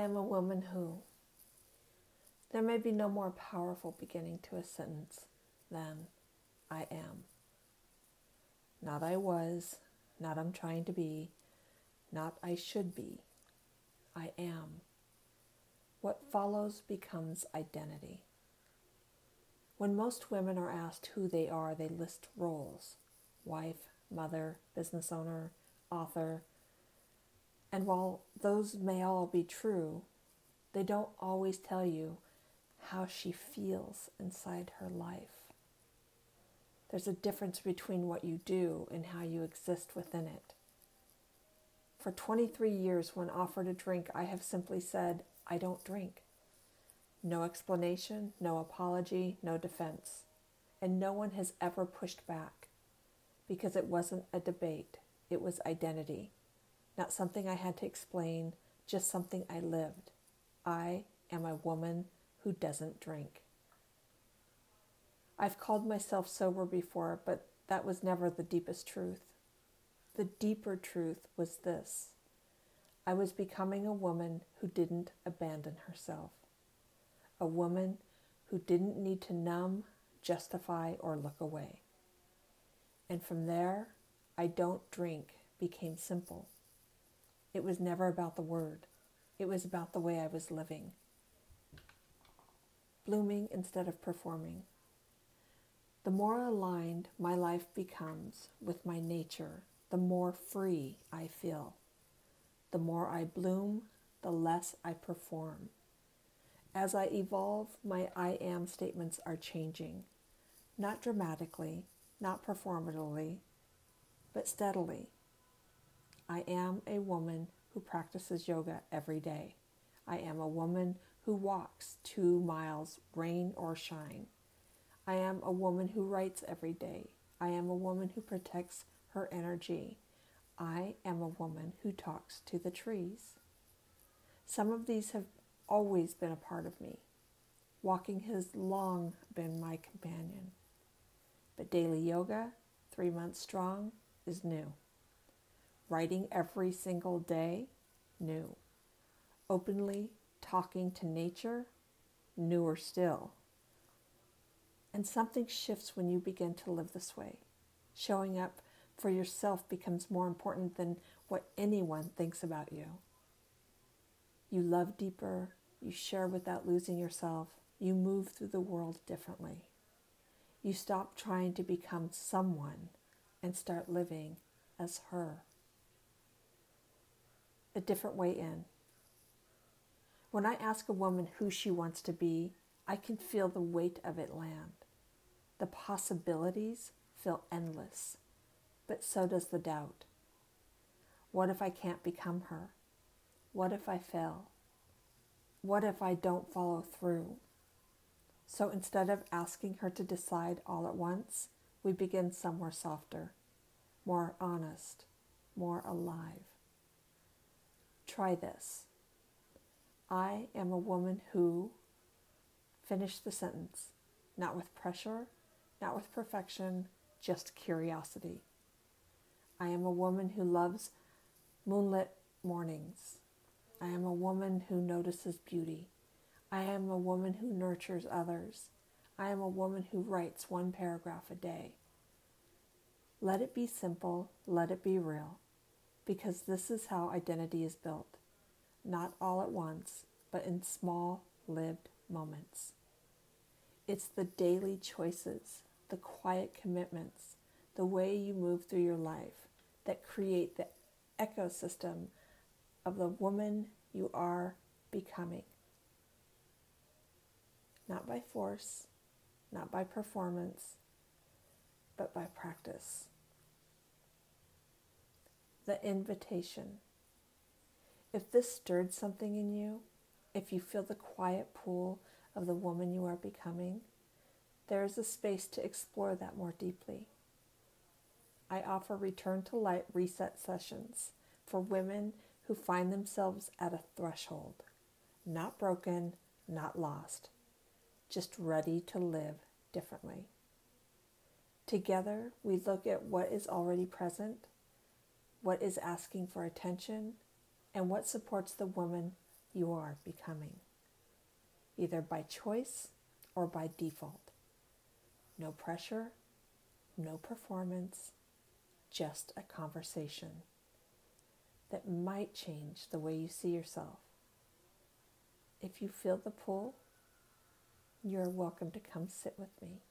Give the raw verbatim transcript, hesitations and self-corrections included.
am a woman who. There may be no more powerful beginning to a sentence than I am. Not I was, not I'm trying to be, not I should be. I am. What follows becomes identity. When most women are asked who they are, they list roles: wife, mother, business owner, author. And while those may all be true, they don't always tell you how she feels inside her life. There's a difference between what you do and how you exist within it. For twenty-three years, when offered a drink, I have simply said, I don't drink. No explanation, no apology, no defense. And no one has ever pushed back, because it wasn't a debate. It was identity. Not something I had to explain, just something I lived. I am a woman who doesn't drink. I've called myself sober before, but that was never the deepest truth. The deeper truth was this: I was becoming a woman who didn't abandon herself. A woman who didn't need to numb, justify, or look away. And from there, I don't drink became simple. It was never about the word. It was about the way I was living. Blooming instead of performing. The more aligned my life becomes with my nature, the more free I feel. The more I bloom, the less I perform. As I evolve, my I am statements are changing. Not dramatically, not performatively, but steadily. I am a woman who practices yoga every day. I am a woman who walks two miles, rain or shine. I am a woman who writes every day. I am a woman who protects her energy. I am a woman who talks to the trees. Some of these have always been a part of me. Walking has long been my companion. But daily yoga, three months strong, is new. Writing every single day, new. Openly talking to nature, newer still. And something shifts when you begin to live this way. Showing up for yourself becomes more important than what anyone thinks about you. You love deeper, you share without losing yourself, you move through the world differently. You stop trying to become someone and start living as her. A different way in. When I ask a woman who she wants to be, I can feel the weight of it land. The possibilities feel endless, but so does the doubt. What if I can't become her? What if I fail? What if I don't follow through? So instead of asking her to decide all at once, we begin somewhere softer, more honest, more alive. Try this. I am a woman who, finish the sentence, not with pressure, not with perfection, just curiosity. I am a woman who loves moonlit mornings. I am a woman who notices beauty. I am a woman who nurtures others. I am a woman who writes one paragraph a day. Let it be simple, let it be real, because this is how identity is built. Not all at once, but in small, lived moments. It's the daily choices, the quiet commitments, the way you move through your life that create the ecosystem of the woman you are becoming. Not by force, not by performance, but by practice. The invitation. If this stirred something in you, if you feel the quiet pull of the woman you are becoming, there is a space to explore that more deeply. I offer Return to Light reset sessions for women who find themselves at a threshold, not broken, not lost, just ready to live differently. Together, we look at what is already present, what is asking for attention, and what supports the woman you are becoming, either by choice or by default. No pressure, no performance, just a conversation that might change the way you see yourself. If you feel the pull, you're welcome to come sit with me.